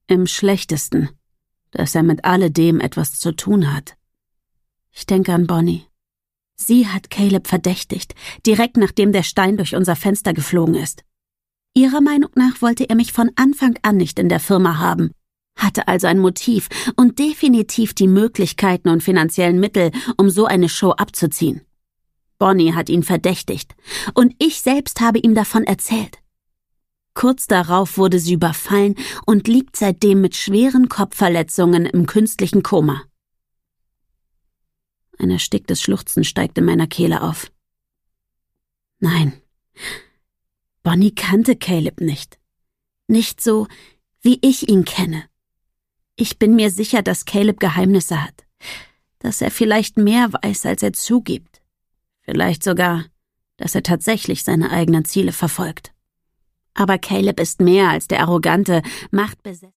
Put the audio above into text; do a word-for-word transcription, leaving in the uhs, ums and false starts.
Im schlechtesten, dass er mit alledem etwas zu tun hat. Ich denke an Bonnie. Sie hat Caleb verdächtigt, direkt nachdem der Stein durch unser Fenster geflogen ist. Ihrer Meinung nach wollte er mich von Anfang an nicht in der Firma haben, hatte also ein Motiv und definitiv die Möglichkeiten und finanziellen Mittel, um so eine Show abzuziehen. Bonnie hat ihn verdächtigt und ich selbst habe ihm davon erzählt. Kurz darauf wurde sie überfallen und liegt seitdem mit schweren Kopfverletzungen im künstlichen Koma. Ein ersticktes Schluchzen steigt in meiner Kehle auf. Nein, Bonnie kannte Caleb nicht. Nicht so, wie ich ihn kenne. Ich bin mir sicher, dass Caleb Geheimnisse hat, dass er vielleicht mehr weiß, als er zugibt. Vielleicht sogar, dass er tatsächlich seine eigenen Ziele verfolgt. Aber Caleb ist mehr als der arrogante, machtbesessene